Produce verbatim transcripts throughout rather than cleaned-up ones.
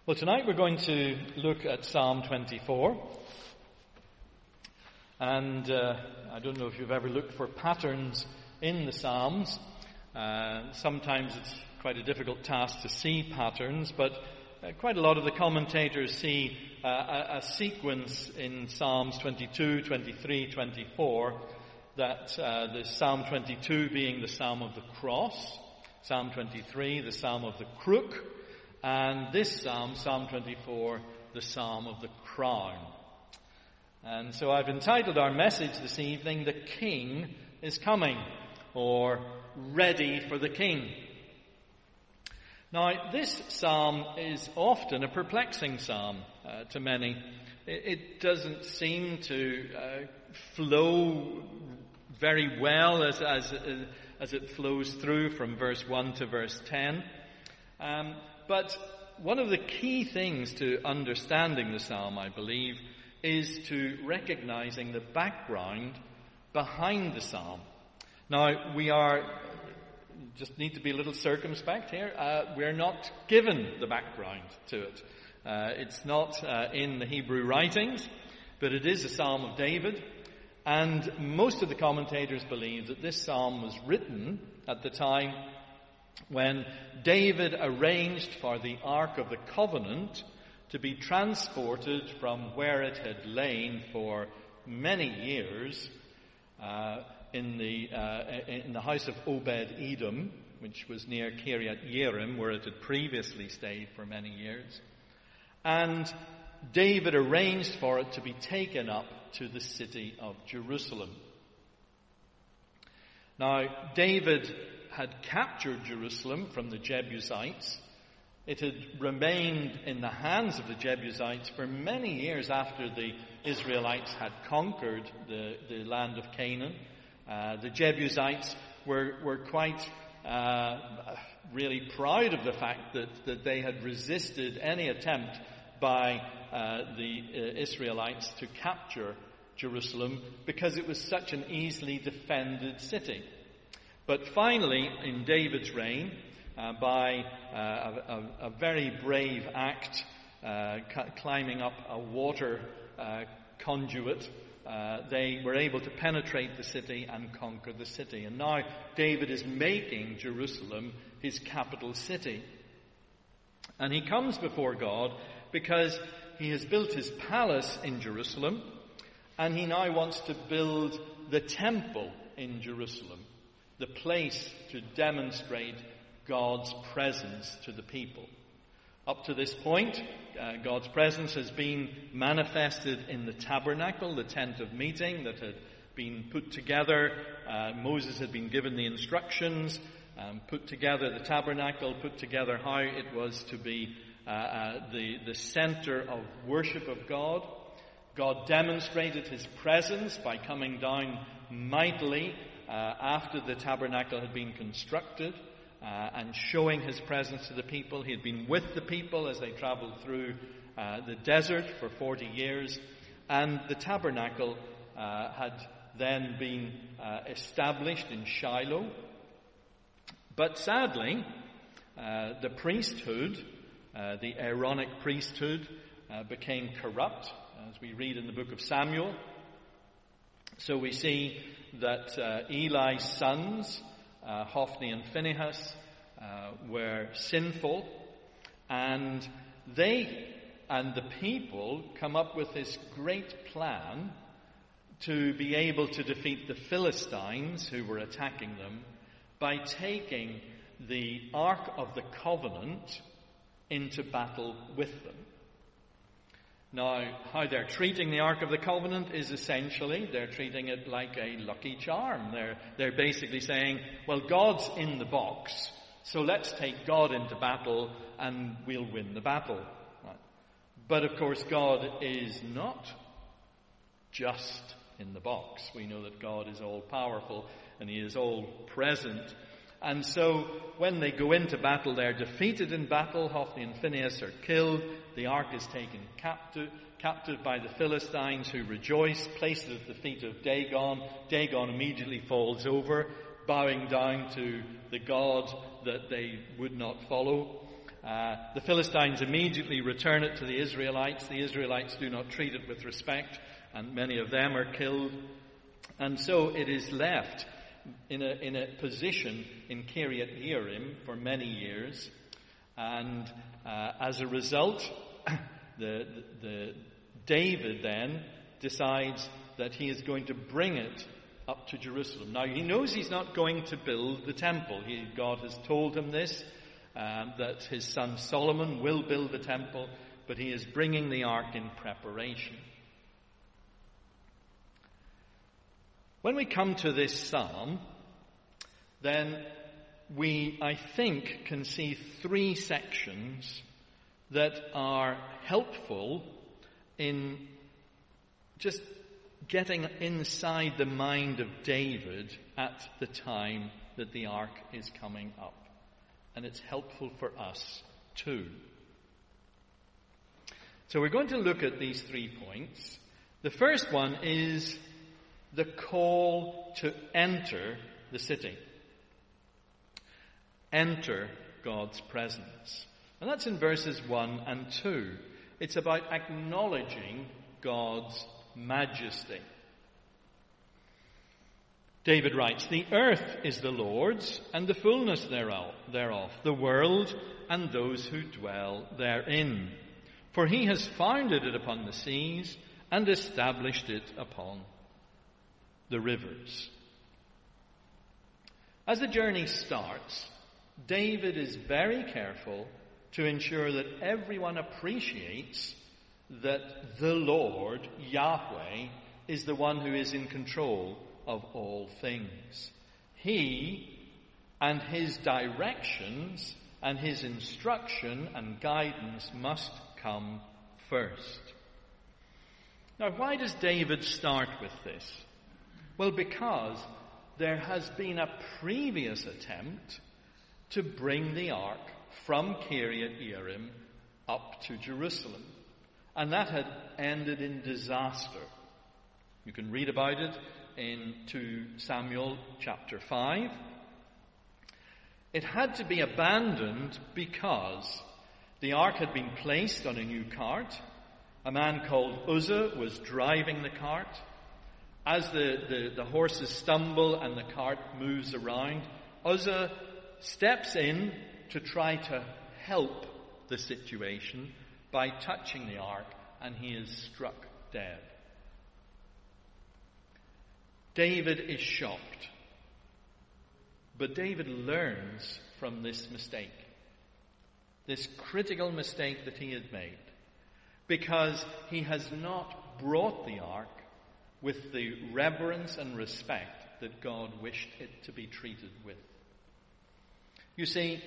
Well, tonight we're going to look at Psalm twenty-four. And uh, I don't know if you've ever looked for patterns in the Psalms. Uh, sometimes it's quite a difficult task to see patterns, but uh, quite a lot of the commentators see uh, a, a sequence in Psalms twenty-two, twenty-three, twenty-four, that uh, the Psalm twenty-two being the Psalm of the Cross, Psalm twenty-three, the Psalm of the Crook, and this Psalm, Psalm twenty-four, the Psalm of the Crown. And so I've entitled our message this evening, The King is Coming, or Ready for the King. Now, this psalm is often a perplexing psalm uh, to many. It, it doesn't seem to uh, flow very well as, as, as it flows through from verse one to verse ten. Um, But one of the key things to understanding the psalm, I believe, is to recognizing the background behind the psalm. Now, we are, just need to be a little circumspect here, uh, we're not given the background to it. Uh, it's not uh, in the Hebrew writings, but it is a psalm of David, and most of the commentators believe that this psalm was written at the time when David arranged for the Ark of the Covenant to be transported from where it had lain for many years uh, in the uh, in the house of Obed-Edom, which was near Kiryat Yearim, where it had previously stayed for many years. And David arranged for it to be taken up to the city of Jerusalem. Now, David had captured Jerusalem from the Jebusites. It had remained in the hands of the Jebusites for many years after the Israelites had conquered the, the land of Canaan. Uh, the Jebusites were, were quite uh, really proud of the fact that, that they had resisted any attempt by uh, the uh, Israelites to capture Jerusalem because it was such an easily defended city. But finally, in David's reign, uh, by uh, a, a, a very brave act, uh, c- climbing up a water uh, conduit, uh, they were able to penetrate the city and conquer the city. And now David is making Jerusalem his capital city. And he comes before God because he has built his palace in Jerusalem, and he now wants to build the temple in Jerusalem, the place to demonstrate God's presence to the people. Up to this point, uh, God's presence has been manifested in the tabernacle, the tent of meeting that had been put together. Uh, Moses had been given the instructions, um, put together the tabernacle, put together how it was to be uh, uh, the, the center of worship of God. God demonstrated his presence by coming down mightily Uh, after the tabernacle had been constructed uh, and showing his presence to the people. He had been with the people as they traveled through uh, the desert for forty years. And the tabernacle uh, had then been uh, established in Shiloh. But sadly, uh, the priesthood, uh, the Aaronic priesthood, uh, became corrupt, as we read in the book of Samuel. So we see that uh, Eli's sons, uh, Hophni and Phinehas, uh, were sinful, and they and the people come up with this great plan to be able to defeat the Philistines who were attacking them by taking the Ark of the Covenant into battle with them. Now, how they're treating the Ark of the Covenant is essentially, they're treating it like a lucky charm. They're, they're basically saying, well, God's in the box, so let's take God into battle and we'll win the battle. Right. But of course, God is not just in the box. We know that God is all-powerful and he is all-present. And so when they go into battle, they're defeated in battle. Hophni and Phinehas are killed. The ark is taken captive, captive by the Philistines, who rejoice, place it at the feet of Dagon. Dagon immediately falls over, bowing down to the God that they would not follow. Uh, the Philistines immediately return it to the Israelites. The Israelites do not treat it with respect, and many of them are killed. And so it is left in a, in a position in Kiryat Yearim for many years. And uh, as a result, the, the, the David then decides that he is going to bring it up to Jerusalem. Now, he knows he's not going to build the temple. He, God has told him this, um, that his son Solomon will build the temple, but he is bringing the ark in preparation. When we come to this psalm, then we, I think, can see three sections that are helpful in just getting inside the mind of David at the time that the ark is coming up. And it's helpful for us too. So we're going to look at these three points. The first one is the call to enter the city. Enter God's presence. And that's in verses one and two. It's about acknowledging God's majesty. David writes, "The earth is the Lord's, and the fullness thereof, thereof, the world and those who dwell therein. For he has founded it upon the seas and established it upon the rivers." As the journey starts, David is very careful to ensure that everyone appreciates that the Lord, Yahweh, is the one who is in control of all things. He and his directions and his instruction and guidance must come first. Now, why does David start with this? Well, because there has been a previous attempt to bring the ark from Kiryat Yearim up to Jerusalem. And that had ended in disaster. You can read about it in Second Samuel chapter five. It had to be abandoned because the ark had been placed on a new cart. A man called Uzzah was driving the cart. As the, the, the horses stumble and the cart moves around, Uzzah steps in to try to help the situation by touching the ark, and he is struck dead. David is shocked. But David learns from this mistake, this critical mistake that he had made, because he has not brought the ark with the reverence and respect that God wished it to be treated with. You see,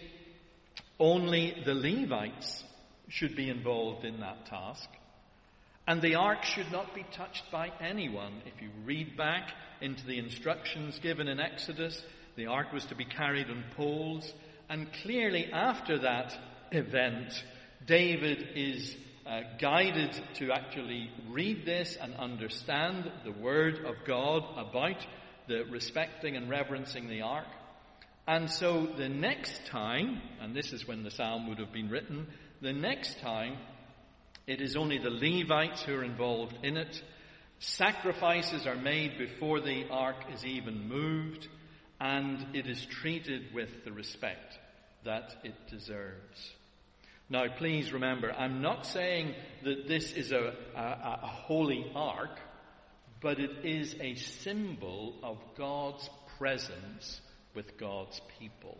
only the Levites should be involved in that task, and the ark should not be touched by anyone. If you read back into the instructions given in Exodus, the ark was to be carried on poles, and clearly after that event, David is uh, guided to actually read this and understand the word of God about the respecting and reverencing the ark. And so the next time, and this is when the psalm would have been written, the next time it is only the Levites who are involved in it. Sacrifices are made before the ark is even moved, and it is treated with the respect that it deserves. Now, please remember, I'm not saying that this is a, a, a holy ark, but it is a symbol of God's presence with God's people.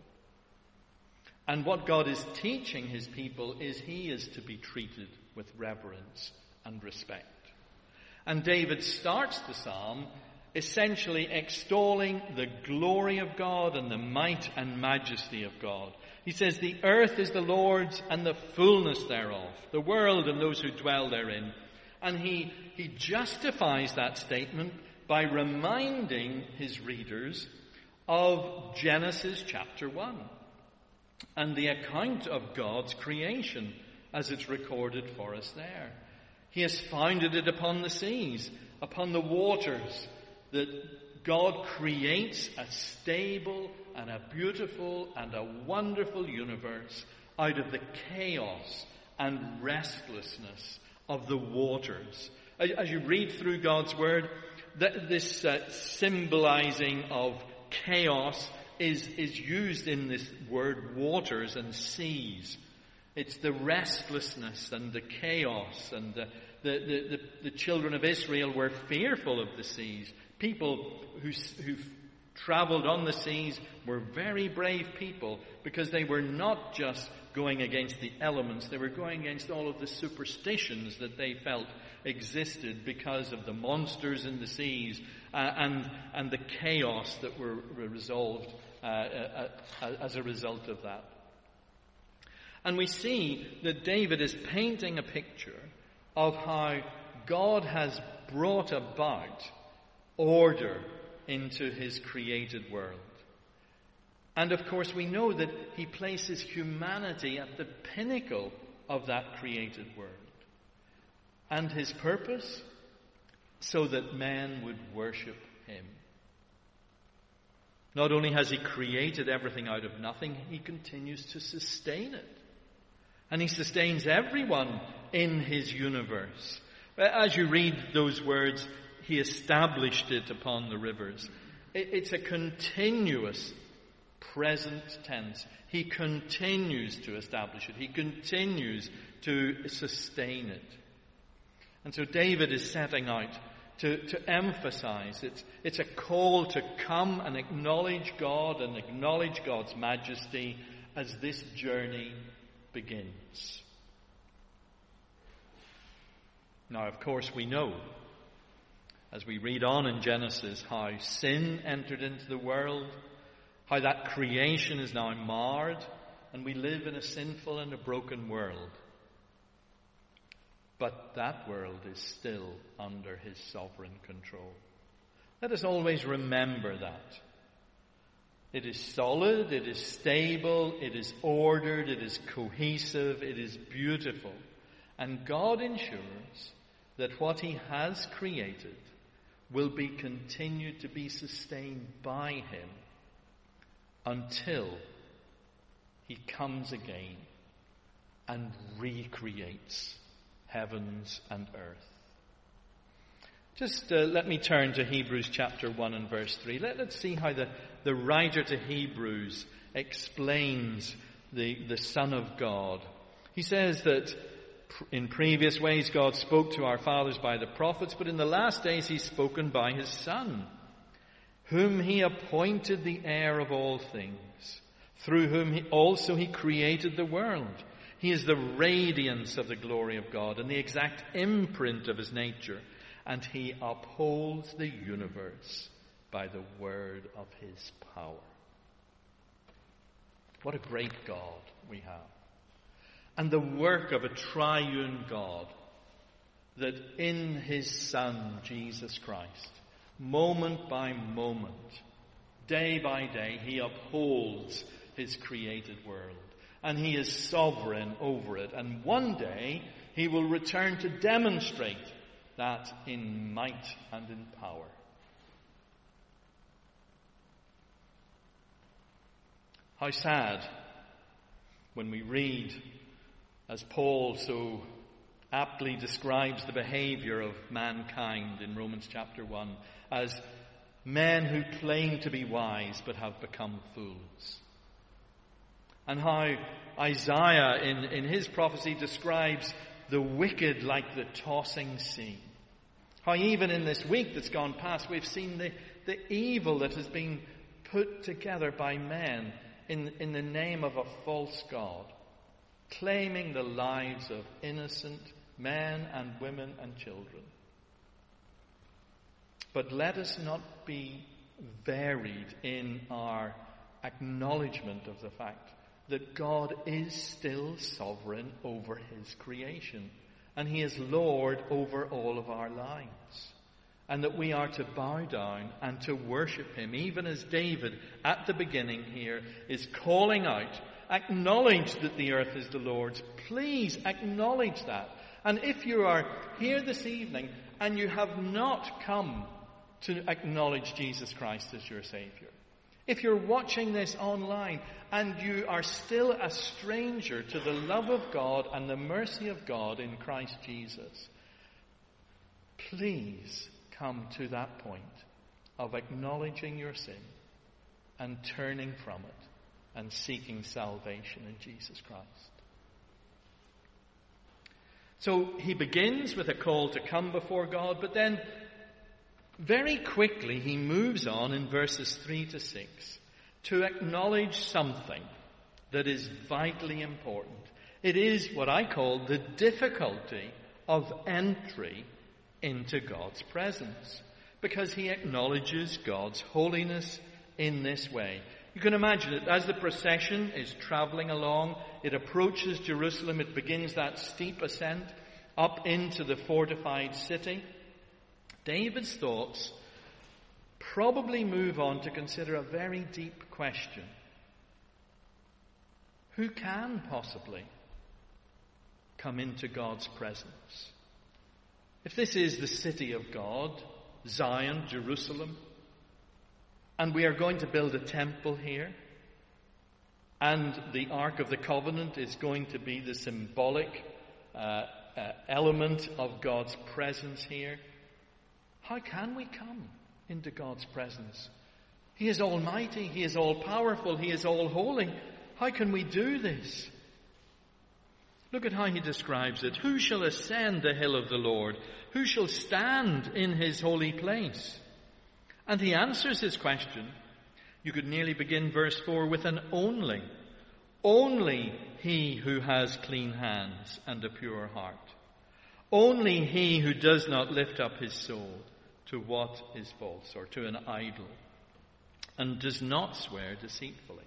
And what God is teaching his people is he is to be treated with reverence and respect. And David starts the psalm essentially extolling the glory of God and the might and majesty of God. He says, "The earth is the Lord's and the fullness thereof, the world and those who dwell therein." And he, he justifies that statement by reminding his readers of Genesis chapter one and the account of God's creation as it's recorded for us there. He has founded it upon the seas, upon the waters, that God creates a stable and a beautiful and a wonderful universe out of the chaos and restlessness of the waters. As you read through God's Word, this uh, symbolizing of chaos is, is used in this word waters and seas. It's the restlessness and the chaos, and the, the, the, the, the children of Israel were fearful of the seas. People who, who traveled on the seas were very brave people, because they were not just going against the elements, they were going against all of the superstitions that they felt existed because of the monsters in the seas uh, and and the chaos that were, were resolved uh, uh, uh, as a result of that. And we see that David is painting a picture of how God has brought about order into his created world. And of course we know that he places humanity at the pinnacle of that created world. And his purpose? So that man would worship him. Not only has he created everything out of nothing, he continues to sustain it. And he sustains everyone in his universe. As you read those words, he established it upon the rivers. It's a continuous present tense. He continues to establish it. He continues to sustain it. And so David is setting out to, to emphasize it's, it's a call to come and acknowledge God and acknowledge God's majesty as this journey begins. Now, of course, we know, as we read on in Genesis, how sin entered into the world, how that creation is now marred, and we live in a sinful and a broken world. But that world is still under his sovereign control. Let us always remember that. It is solid, it is stable, it is ordered, it is cohesive, it is beautiful. And God ensures that what he has created will be continued to be sustained by him until he comes again and recreates heavens and earth. Just uh, let me turn to Hebrews chapter one and verse three. Let, let's see how the, the writer to Hebrews explains the, the Son of God. He says that in previous ways God spoke to our fathers by the prophets, but in the last days he's spoken by his Son, whom he appointed the heir of all things, through whom he also he created the world. He is the radiance of the glory of God and the exact imprint of his nature, and he upholds the universe by the word of his power. What a great God we have. And the work of a triune God, that in his Son, Jesus Christ, moment by moment, day by day, he upholds his created world. And he is sovereign over it. And one day he will return to demonstrate that in might and in power. How sad when we read, as Paul so aptly describes the behavior of mankind in Romans chapter one, as men who claim to be wise but have become fools. And how Isaiah in, in his prophecy describes the wicked like the tossing sea. How even in this week that's gone past, we've seen the, the evil that has been put together by men in, in the name of a false God, claiming the lives of innocent men and women and children. But let us not be varied in our acknowledgement of the fact that God is still sovereign over his creation, and he is Lord over all of our lives, and that we are to bow down and to worship him, even as David at the beginning here is calling out, acknowledge that the earth is the Lord's. Please acknowledge that. And if you are here this evening and you have not come to acknowledge Jesus Christ as your Savior, If you're watching this online and you are still a stranger to the love of God and the mercy of God in Christ Jesus, please come to that point of acknowledging your sin and turning from it and seeking salvation in Jesus Christ. So he begins with a call to come before God, but then very quickly he moves on in verses three to six to acknowledge something that is vitally important. It is what I call the difficulty of entry into God's presence, because he acknowledges God's holiness in this way. You can imagine it as the procession is traveling along, it approaches Jerusalem, it begins that steep ascent up into the fortified city. David's thoughts probably move on to consider a very deep question. Who can possibly come into God's presence? If this is the city of God, Zion, Jerusalem, and we are going to build a temple here, and the Ark of the Covenant is going to be the symbolic uh, uh, element of God's presence here, how can we come into God's presence? He is almighty, he is all-powerful, he is all-holy. How can we do this? Look at how he describes it. Who shall ascend the hill of the Lord? Who shall stand in his holy place? And he answers his question. You could nearly begin verse four with an only. Only he who has clean hands and a pure heart. Only he who does not lift up his soul to what is false or to an idol, and does not swear deceitfully.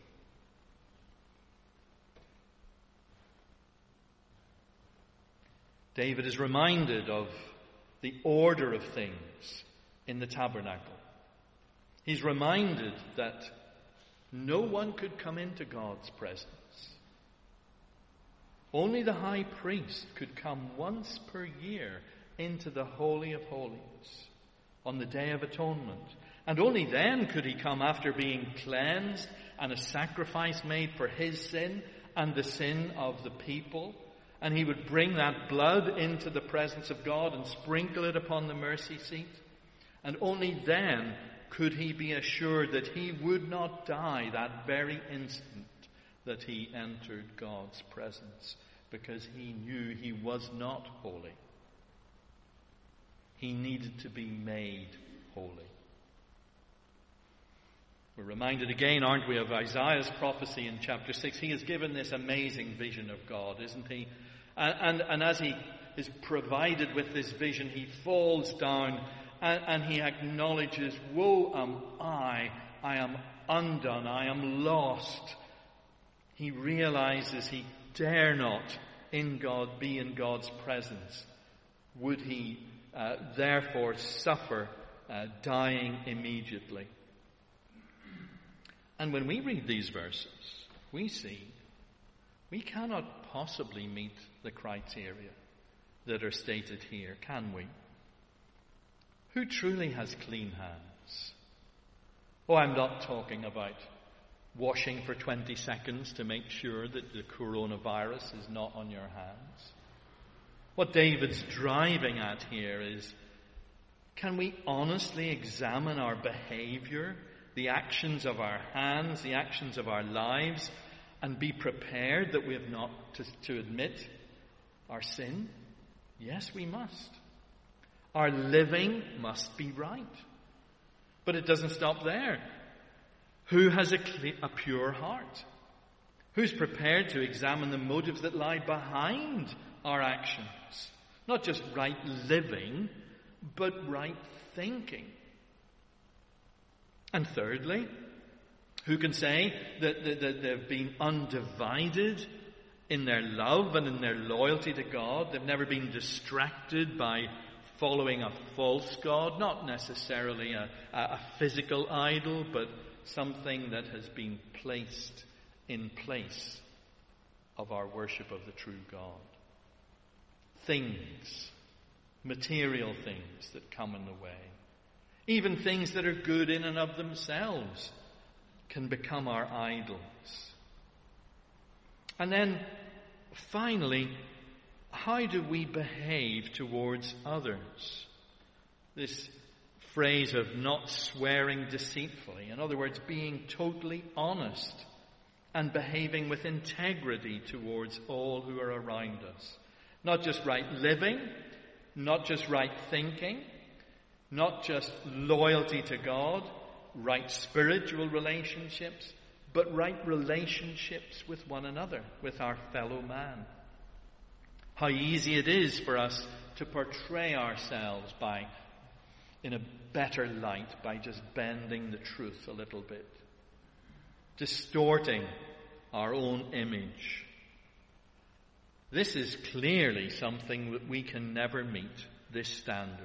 David is reminded of the order of things in the tabernacle. He's reminded that no one could come into God's presence. Only the high priest could come once per year into the Holy of Holies on the Day of Atonement. And only then could he come after being cleansed and a sacrifice made for his sin and the sin of the people. And he would bring that blood into the presence of God and sprinkle it upon the mercy seat. And only then could he be assured that he would not die that very instant that he entered God's presence, because he knew he was not holy. He needed to be made holy. We're reminded again, aren't we, of Isaiah's prophecy in chapter six. He has given this amazing vision of God, isn't he? And, and, and as he is provided with this vision, he falls down and, and he acknowledges, woe am I, I am undone, I am lost. He realizes he dare not in God be in God's presence. Would he uh, therefore suffer uh, dying immediately? And when we read these verses, we see we cannot possibly meet the criteria that are stated here, can we? Who truly has clean hands? Oh, I'm not talking about washing for twenty seconds to make sure that the coronavirus is not on your hands. What David's driving at here is, can we honestly examine our behavior, the actions of our hands, the actions of our lives, and be prepared that we have not to, to admit our sin? Yes, we must. Our living must be right. But it doesn't stop there. Who has a, clear, a pure heart? Who's prepared to examine the motives that lie behind our actions? Not just right living, but right thinking. And thirdly, who can say that, that, that they've been undivided in their love and in their loyalty to God? They've never been distracted by following a false god, not necessarily a, a physical idol, but something that has been placed in place of our worship of the true God. Things, material things that come in the way. Even things that are good in and of themselves can become our idols. And then, finally, how do we behave towards others? This phrase of not swearing deceitfully. In other words, being totally honest and behaving with integrity towards all who are around us. Not just right living, not just right thinking, not just loyalty to God, right spiritual relationships, but right relationships with one another, with our fellow man. How easy it is for us to portray ourselves by, in a better light, by just bending the truth a little bit, distorting our own image. This is clearly something that we can never meet, this standard.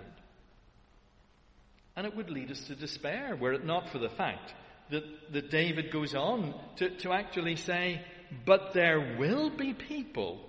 And it would lead us to despair, were it not for the fact that, that David goes on to, to actually say, but there will be people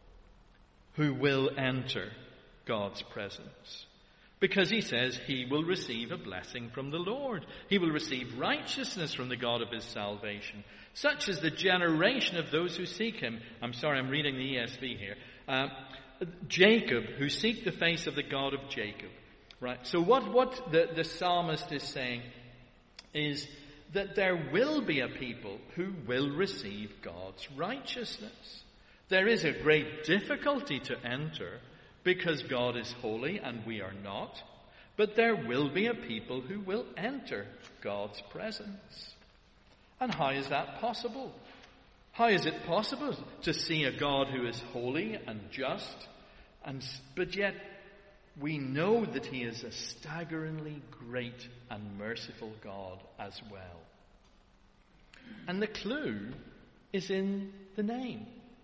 who will enter God's presence. Because he says he will receive a blessing from the Lord. He will receive righteousness from the God of his salvation. Such is the generation of those who seek him. I'm sorry, I'm reading the E S V here. Uh, Jacob, who seek the face of the God of Jacob. Right. So what, what the, the psalmist is saying is that there will be a people who will receive God's righteousness. There is a great difficulty to enter because God is holy and we are not. But there will be a people who will enter God's presence. And how is that possible? How is it possible to see a God who is holy and just, and but yet we know that he is a staggeringly great and merciful God as well? And the clue is in the name.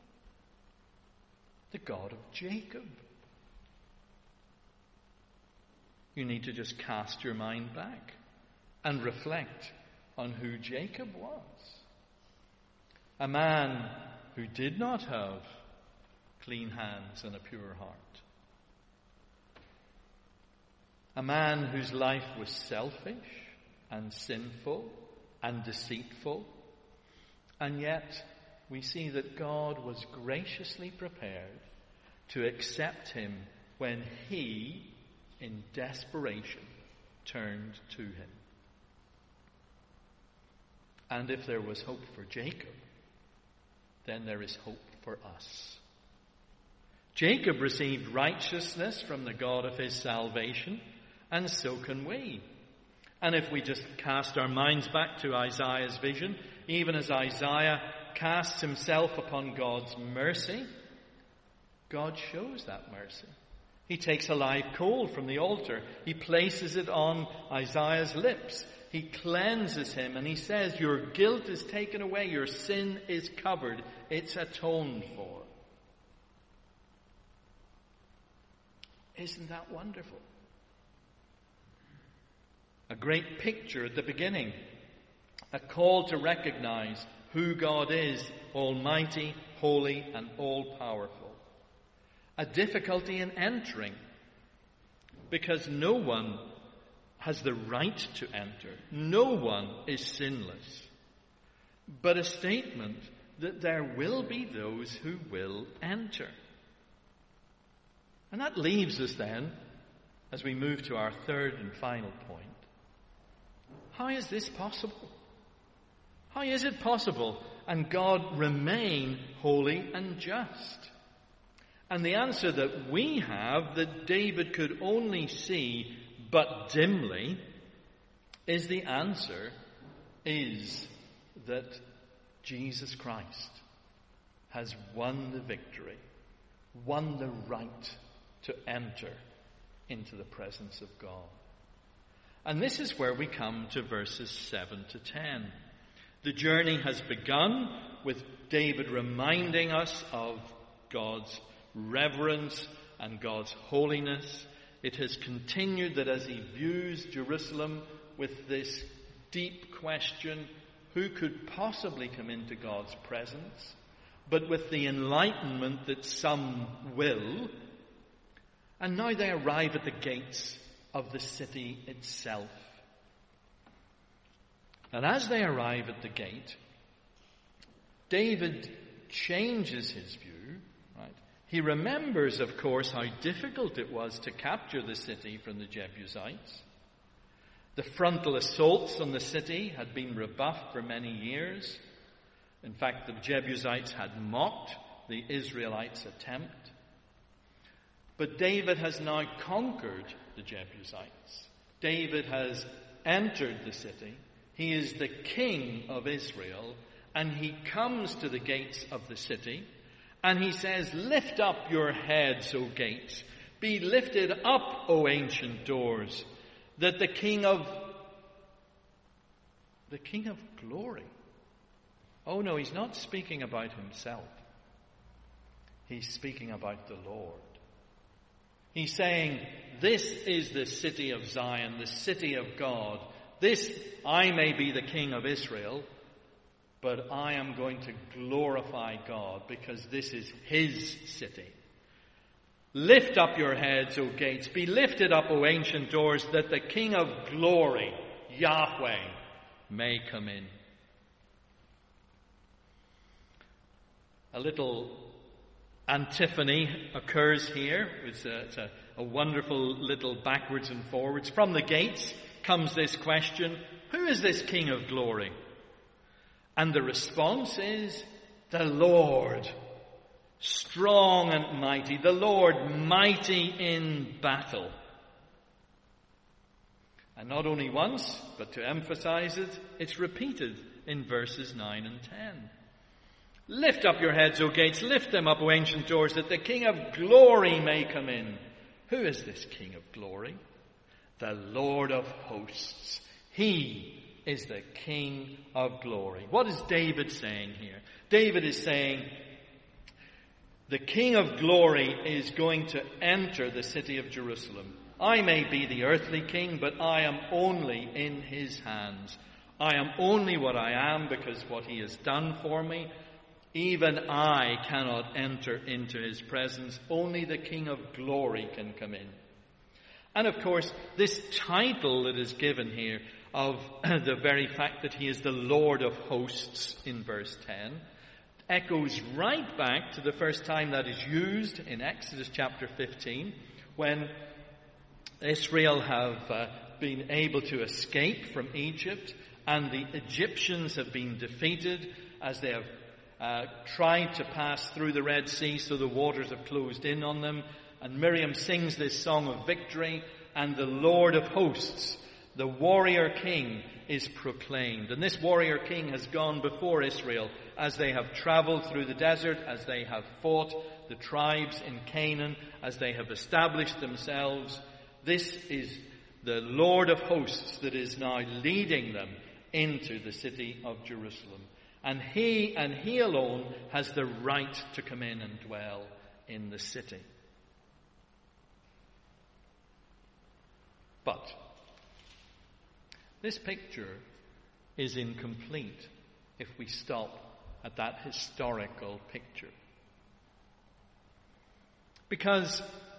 The God of Jacob. You need to just cast your mind back and reflect on who Jacob was. A man who did not have clean hands and a pure heart. A man whose life was selfish and sinful and deceitful. And yet we see that God was graciously prepared to accept him when he, in desperation, turned to him. And if there was hope for Jacob, then there is hope for us. Jacob received righteousness from the God of his salvation, and so can we. And if we just cast our minds back to Isaiah's vision, even as Isaiah casts himself upon God's mercy, God shows that mercy. He takes a live coal from the altar. He places it on Isaiah's lips. He cleanses him and he says, your guilt is taken away. Your sin is covered. It's atoned for. Isn't that wonderful? A great picture at the beginning. A call to recognize who God is, almighty, holy, and all-powerful. A difficulty in entering, because no one has the right to enter. No one is sinless. But a statement that there will be those who will enter. And that leaves us then, as we move to our third and final point. How is this possible? How is it possible and God remain holy and just? And the answer that we have, that David could only see but dimly, is the answer is that Jesus Christ has won the victory, won the right to enter into the presence of God. And this is where we come to verses seven to ten. The journey has begun with David reminding us of God's reverence and God's holiness. It has continued that as he views Jerusalem with this deep question, who could possibly come into God's presence? But with the enlightenment that some will. And now they arrive at the gates of the city itself. And as they arrive at the gate, David changes his view, right? He remembers, of course, how difficult it was to capture the city from the Jebusites. The frontal assaults on the city had been rebuffed for many years. In fact, the Jebusites had mocked the Israelites' attempt. But David has now conquered the Jebusites. David has entered the city. He is the king of Israel, and he comes to the gates of the city, and he says, "Lift up your heads, O gates. Be lifted up, O ancient doors, that the King of the King of glory." Oh no, he's not speaking about himself. He's speaking about the Lord. He's saying, this is the city of Zion, the city of God. This, I may be the king of Israel, but I am going to glorify God because this is his city. Lift up your heads, O gates. Be lifted up, O ancient doors, that the King of glory, Yahweh, may come in. A little antiphony occurs here. It's a, it's a, a wonderful little backwards and forwards. From the gates comes this question, who is this King of glory? And the response is, the Lord, strong and mighty, the Lord mighty in battle. And not only once, but to emphasize it, it's repeated in verses nine and ten. Lift up your heads, O gates, lift them up, O ancient doors, that the King of glory may come in. Who is this King of glory? The Lord of hosts. He is the King of glory. What is David saying here? David is saying, the King of glory is going to enter the city of Jerusalem. I may be the earthly king, but I am only in his hands. I am only what I am because what he has done for me. Even I cannot enter into his presence. Only the King of glory can come in. And of course, this title that is given here of the very fact that he is the Lord of hosts in verse ten echoes right back to the first time that is used in Exodus chapter fifteen, when Israel have uh, been able to escape from Egypt and the Egyptians have been defeated as they have Uh, tried to pass through the Red Sea, so the waters have closed in on them. And Miriam sings this song of victory, and the Lord of hosts, the warrior king, is proclaimed. And this warrior king has gone before Israel as they have traveled through the desert, as they have fought the tribes in Canaan, as they have established themselves. This is the Lord of hosts that is now leading them into the city of Jerusalem. And he and he alone has the right to come in and dwell in the city. But this picture is incomplete if we stop at that historical picture. Because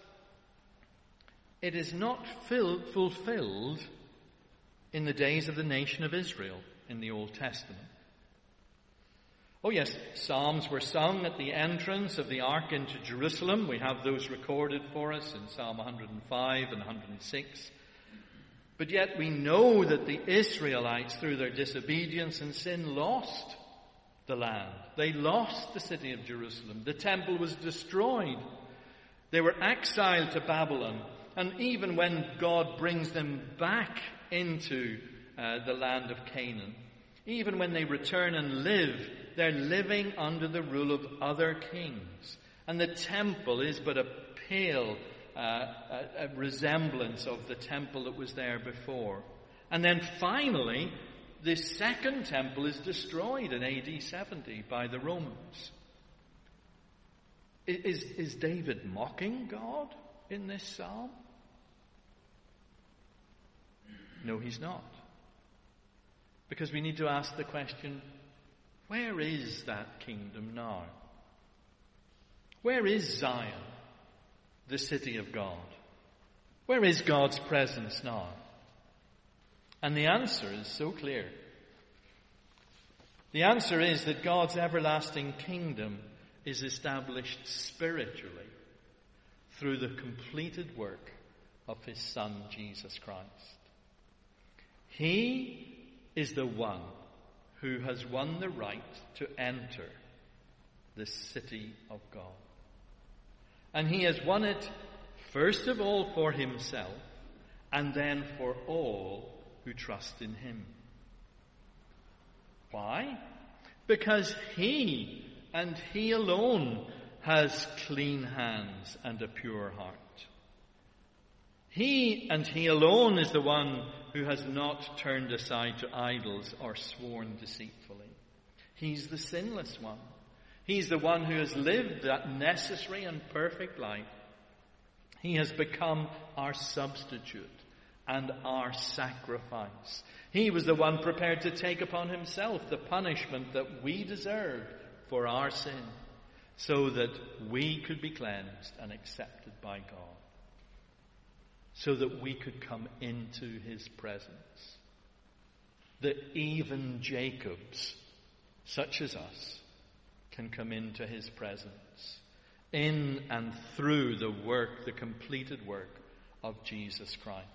it is not fill, fulfilled in the days of the nation of Israel in the Old Testament. Oh yes, psalms were sung at the entrance of the ark into Jerusalem. We have those recorded for us in Psalm one hundred five and one hundred six. But yet we know that the Israelites, through their disobedience and sin, lost the land. They lost the city of Jerusalem. The temple was destroyed. They were exiled to Babylon. And even when God brings them back into uh, the land of Canaan, even when they return and live, they're living under the rule of other kings. And the temple is but a pale uh, a, a resemblance of the temple that was there before. And then finally, the second temple is destroyed in A D seventy by the Romans. Is, is David mocking God in this psalm? No, he's not. Because we need to ask the question, where is that kingdom now? Where is Zion, the city of God? Where is God's presence now? And the answer is so clear. The answer is that God's everlasting kingdom is established spiritually through the completed work of his Son, Jesus Christ. He is the one who has won the right to enter the city of God. And he has won it first of all for himself, and then for all who trust in him. Why? Because he and he alone has clean hands and a pure heart. He and he alone is the one who has not turned aside to idols or sworn deceitfully. He's the sinless one. He's the one who has lived that necessary and perfect life. He has become our substitute and our sacrifice. He was the one prepared to take upon himself the punishment that we deserved for our sin, so that we could be cleansed and accepted by God, so that we could come into his presence. That even Jacobs, such as us, can come into his presence, in and through the work, the completed work of Jesus Christ.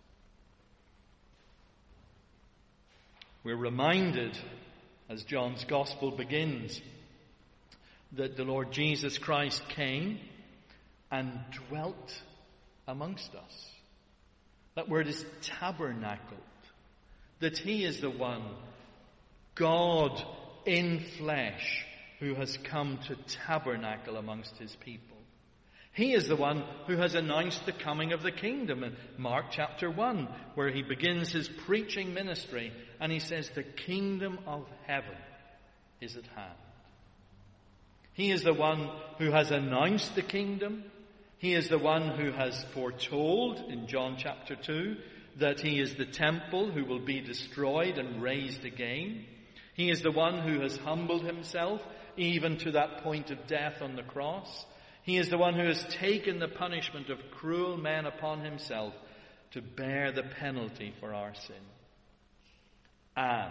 We're reminded, as John's Gospel begins, that the Lord Jesus Christ came and dwelt amongst us. That word is tabernacled. That he is the one, God in flesh, who has come to tabernacle amongst his people. He is the one who has announced the coming of the kingdom in Mark chapter one, where he begins his preaching ministry and he says, the kingdom of heaven is at hand. He is the one who has announced the kingdom. He is the one who has foretold in John chapter two that he is the temple who will be destroyed and raised again. He is the one who has humbled himself even to that point of death on the cross. He is the one who has taken the punishment of cruel men upon himself to bear the penalty for our sin. And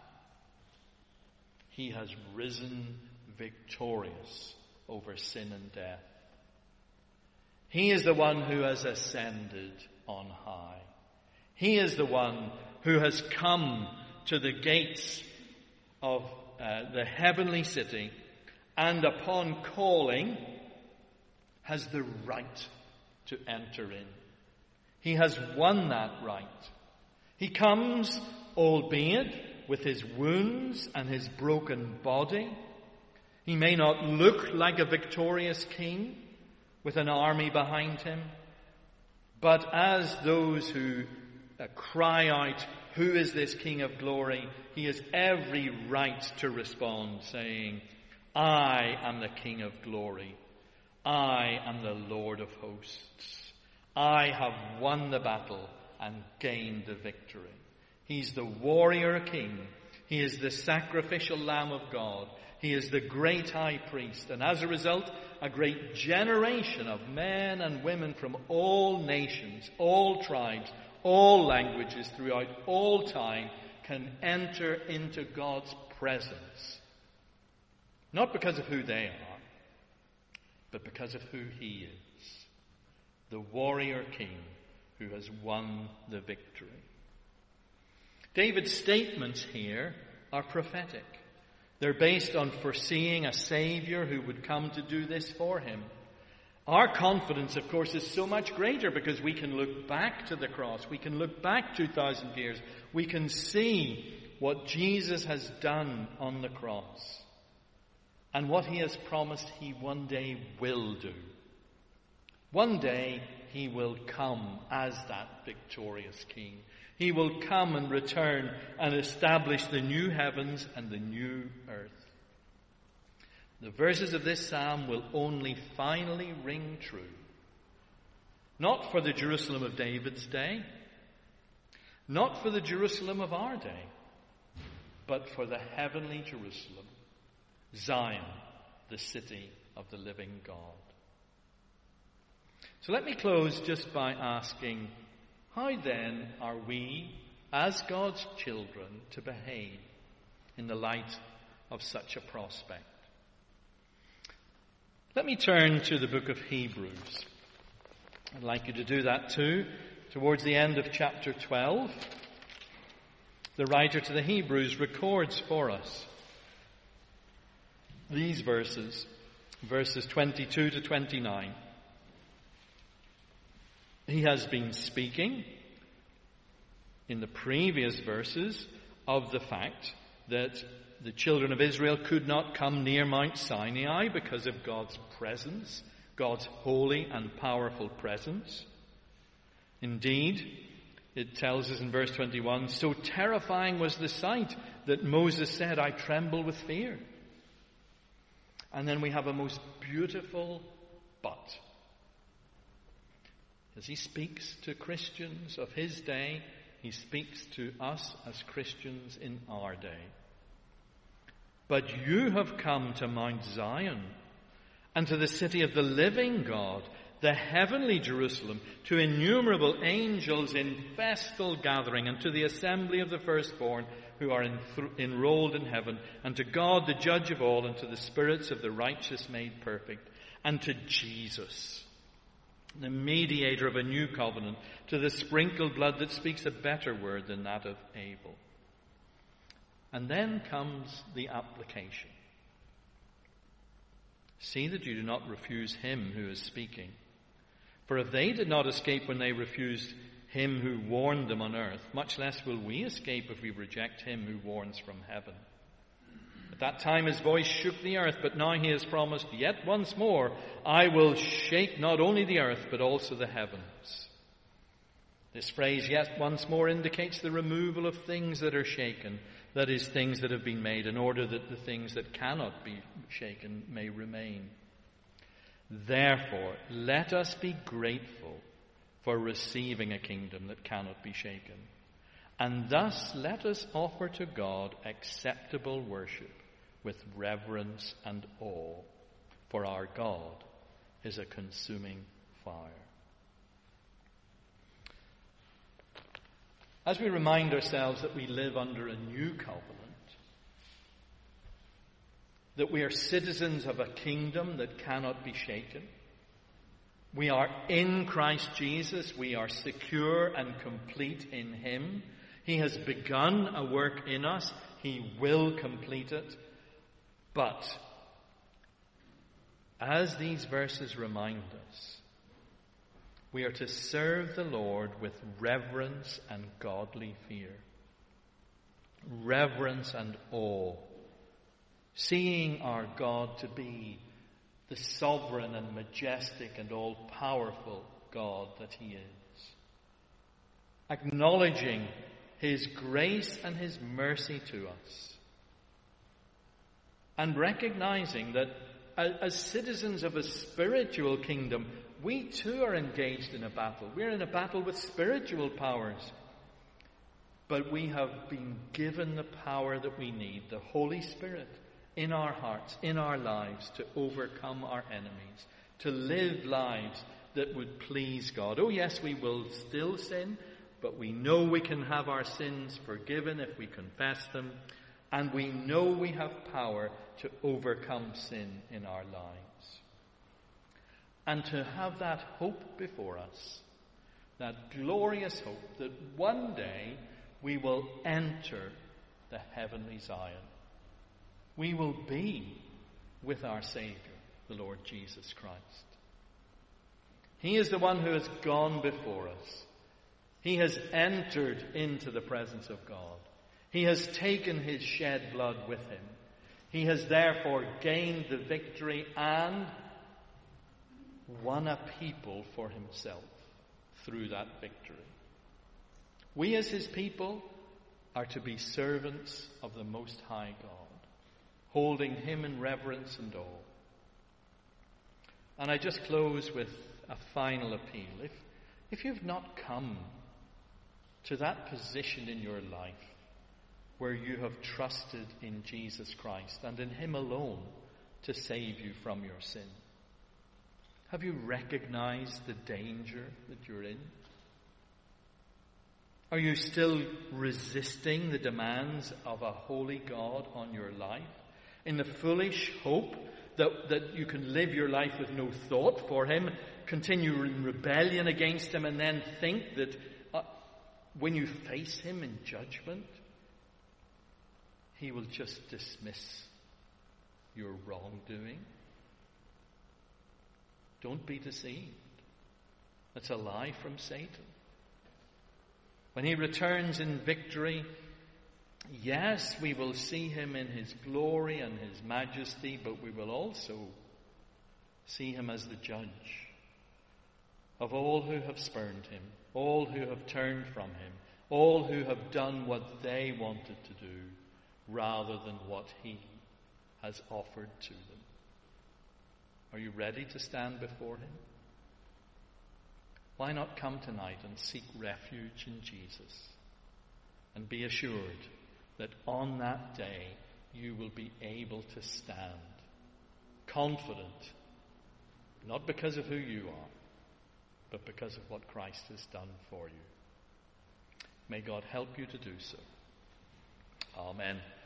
he has risen victorious over sin and death. He is the one who has ascended on high. He is the one who has come to the gates of uh, the heavenly city, and upon calling has the right to enter in. He has won that right. He comes, albeit with his wounds and his broken body. He may not look like a victorious king with an army behind him, but as those who uh, cry out, who is this King of glory? He has every right to respond, saying, I am the King of glory. I am the Lord of hosts. I have won the battle and gained the victory. He's the warrior king. He is the sacrificial Lamb of God. He is the great high priest. And as a result, a great generation of men and women from all nations, all tribes, all languages throughout all time can enter into God's presence. Not because of who they are, but because of who he is. The warrior king who has won the victory. David's statements here are prophetic. They're based on foreseeing a Savior who would come to do this for him. Our confidence, of course, is so much greater because we can look back to the cross. We can look back two thousand years. We can see what Jesus has done on the cross and what he has promised he one day will do. One day he will come as that victorious king. He will come and return and establish the new heavens and the new earth. The verses of this psalm will only finally ring true, not for the Jerusalem of David's day, not for the Jerusalem of our day, but for the heavenly Jerusalem, Zion, the city of the living God. So let me close just by asking, how then are we, as God's children, to behave in the light of such a prospect. Let me turn to the book of Hebrews. I'd like you to do that too. Towards the end of chapter twelve, the writer to the Hebrews records for us these verses, verses twenty-two to twenty-nine. He has been speaking in the previous verses of the fact that the children of Israel could not come near Mount Sinai because of God's presence, God's holy and powerful presence. Indeed, it tells us in verse twenty-one, so terrifying was the sight that Moses said, I tremble with fear. And then we have a most beautiful but. As he speaks to Christians of his day, he speaks to us as Christians in our day. But you have come to Mount Zion and to the city of the living God, the heavenly Jerusalem, to innumerable angels in festal gathering, and to the assembly of the firstborn who are enrolled in heaven, and to God the judge of all, and to the spirits of the righteous made perfect, and to Jesus, the mediator of a new covenant, to the sprinkled blood that speaks a better word than that of Abel. And then comes the application. See that you do not refuse him who is speaking. For if they did not escape when they refused him who warned them on earth, much less will we escape if we reject him who warns from heaven. At that time his voice shook the earth, but now he has promised, yet once more I will shake not only the earth, but also the heavens. This phrase, yet once more, indicates the removal of things that are shaken, that is, things that have been made, in order that the things that cannot be shaken may remain. Therefore, let us be grateful for receiving a kingdom that cannot be shaken. And thus let us offer to God acceptable worship with reverence and awe, for our God is a consuming fire. As we remind ourselves that we live under a new covenant, that we are citizens of a kingdom that cannot be shaken, we are in Christ Jesus, we are secure and complete in him. He has begun a work in us, he will complete it. But, as these verses remind us, we are to serve the Lord with reverence and godly fear. Reverence and awe. Seeing our God to be the sovereign and majestic and all-powerful God that he is. Acknowledging his grace and his mercy to us. And recognizing that as citizens of a spiritual kingdom, we too are engaged in a battle. We're in a battle with spiritual powers. But we have been given the power that we need, the Holy Spirit, in our hearts, in our lives, to overcome our enemies, to live lives that would please God. Oh yes, we will still sin, but we know we can have our sins forgiven if we confess them, and we know we have power to overcome sin in our lives. And to have that hope before us, that glorious hope that one day we will enter the heavenly Zion. We will be with our Savior, the Lord Jesus Christ. He is the one who has gone before us. He has entered into the presence of God. He has taken his shed blood with him. He has therefore gained the victory and won a people for himself through that victory. We as his people are to be servants of the Most High God, holding him in reverence and awe. And I just close with a final appeal. If, if you've not come to that position in your life where you have trusted in Jesus Christ and in him alone to save you from your sin, have you recognized the danger that you're in? Are you still resisting the demands of a holy God on your life in the foolish hope that, that you can live your life with no thought for him, continue in rebellion against him, and then think that uh, when you face him in judgment, he will just dismiss your wrongdoing? Don't be deceived. That's a lie from Satan. When he returns in victory, yes, we will see him in his glory and his majesty, but we will also see him as the judge of all who have spurned him, all who have turned from him, all who have done what they wanted to do rather than what he has offered to them. Are you ready to stand before him? Why not come tonight and seek refuge in Jesus and be assured that on that day you will be able to stand confident, not because of who you are, but because of what Christ has done for you. May God help you to do so. Amen.